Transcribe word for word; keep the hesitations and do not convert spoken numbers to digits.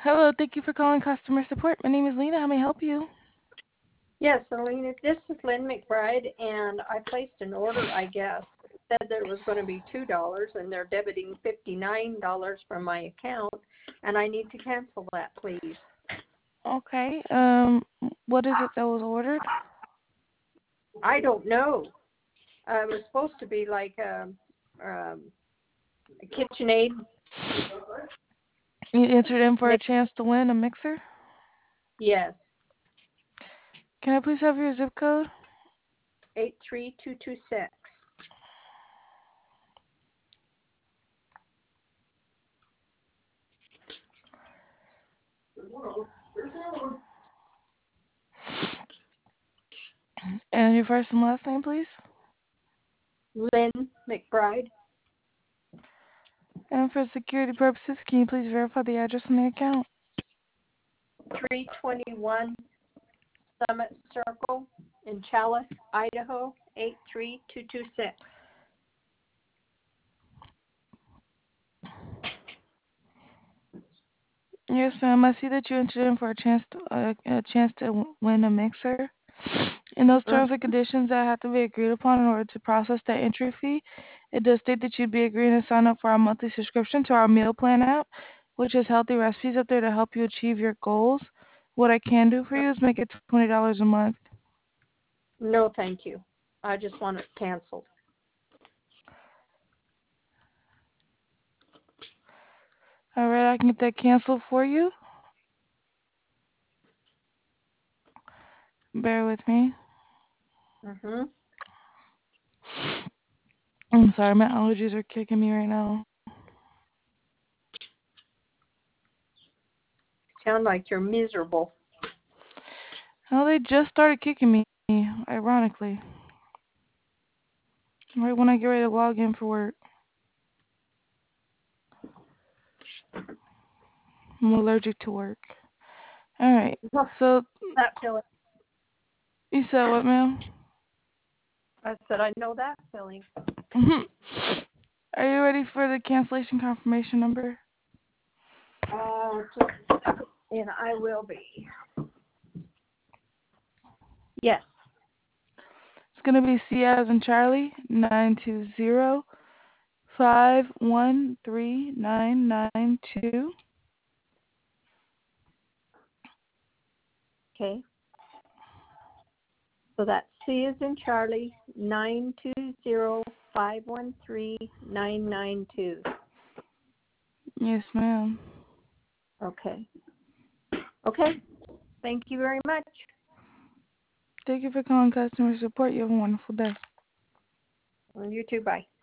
Hello, thank you for calling customer support. My name is Lena. How may I help you? Yes, Alina, this is Lynn McBride, and I placed an order, I guess. It said that it was going to be two dollars, and they're debiting fifty-nine dollars from my account, and I need to cancel that, please. Okay. Um, what is it that was ordered? I don't know. Uh, it was supposed to be like um, um, a KitchenAid. You entered in for a chance to win a mixer? Yes, Can I please have your zip code? eight three two two six. And your first and last name, please? Lynn McBride, And for security purposes, can you please verify the address on the account? three twenty-one Summit Circle in Challis, Idaho, eight three two two six. Yes, ma'am. I see that you entered in for a chance to, uh, a chance to w- win a mixer. In those terms and conditions that have to be agreed upon in order to process that entry fee, it does state that you'd be agreeing to sign up for our monthly subscription to our meal plan app, which has healthy recipes up there to help you achieve your goals. What I can do for you is make it twenty dollars a month. No, thank you. I just want it canceled. All right, I can get that canceled for you. Bear with me. Mm-hmm. I'm sorry, my allergies are kicking me right now. Sound like you're miserable. Oh, they just started kicking me, ironically. Right when I get ready to log in for work. I'm allergic to work. All right, so That feeling. you said what, ma'am? I said I know that feeling. Are you ready for the cancellation confirmation number? Uh, just a second, and I will be. Yes. It's going to be C as in Charlie, nine two zero, five one three nine nine two. Okay. So that's C is in Charlie, nine two zero five one three nine nine two. Yes, ma'am. Okay. Okay. Thank you very much. Thank you for calling customer support. You have a wonderful day. Well, you too. Bye.